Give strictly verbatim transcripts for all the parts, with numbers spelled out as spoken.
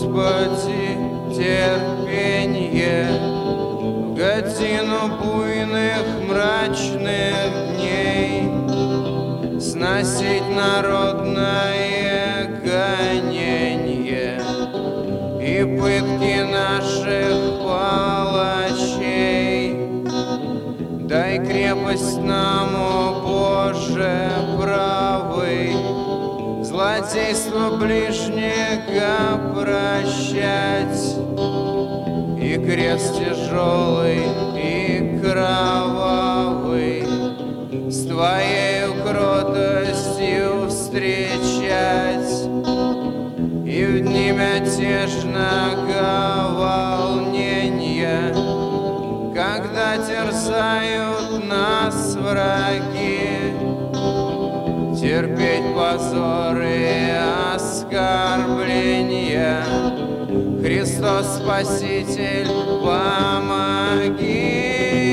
Господи, терпенье в годину буйных мрачных дней, сносить народное гоненье и пытки наших палачей. Дай крепость нам, о Боже правый, злодейство ближнего прощать, и крест тяжелый и кровавый с Твоею кротостью встречать, и в дни мятежного волнения, когда терзают нас враги, терпеть позор и оскорбления. Христос Спаситель, помоги.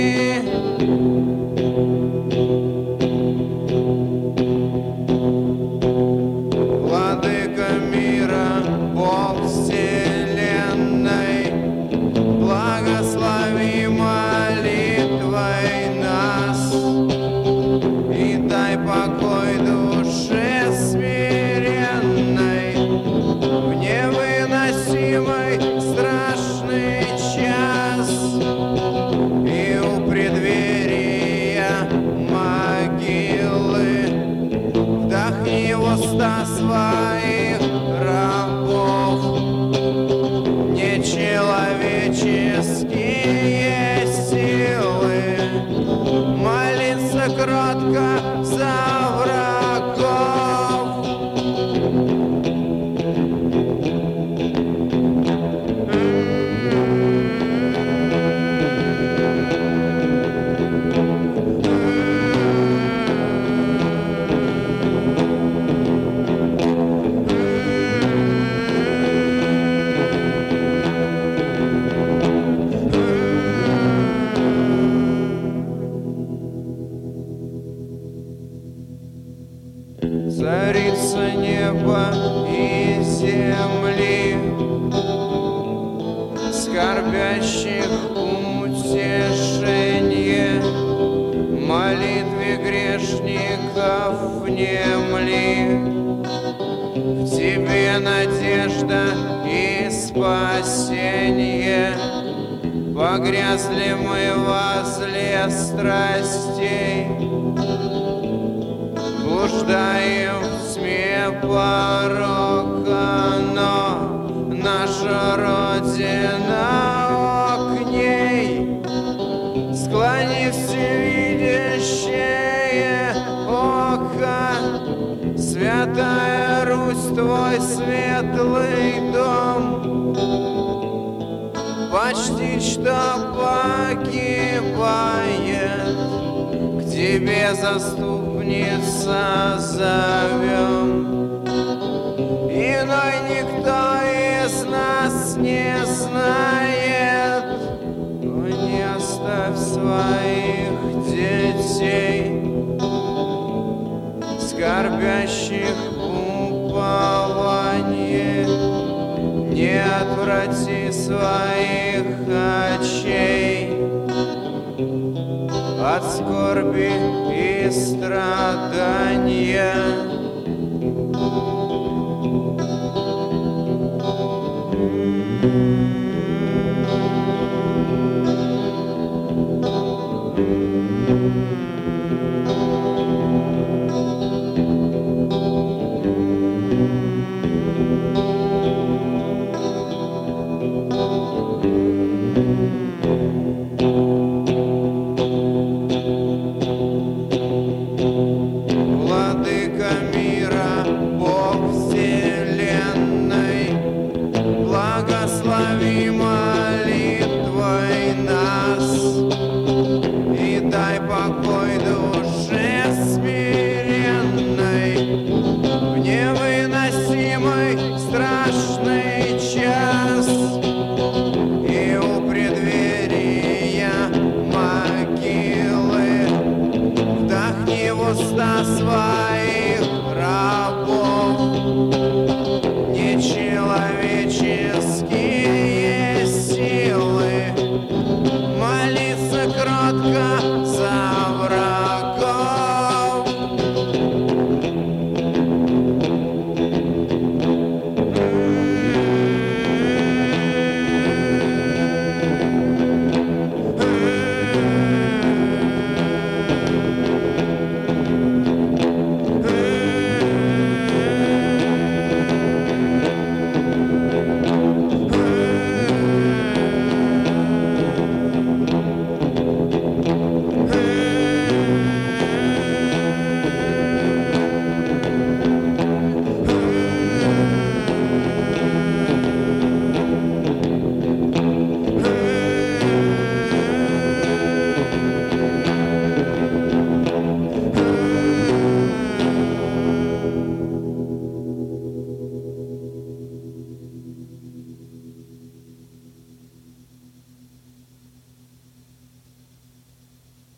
Владыка мира, Бог вселенной, благослови молитвой нас и дай покой душе смиренной в невыносимый страшный час, и у преддверия могилы вдохни в уста своих рабов нечеловеческие силы, молиться кротко за врагов. Царица неба и земли, скорбящих утешение, молитве грешников внемли. В Тебе надежда и спасение, погрязли мы во зле страстей, блуждаем в тьме порока, но наша Родина к ней, склони всевидящее око, Святая Русь, Твой светлый дом, почти что погибает, к Тебе заступница зовем. Иной никто из нас не знает, но не оставь своих детей, скорбящих упование, не отврати своих очей от скорби и страданий.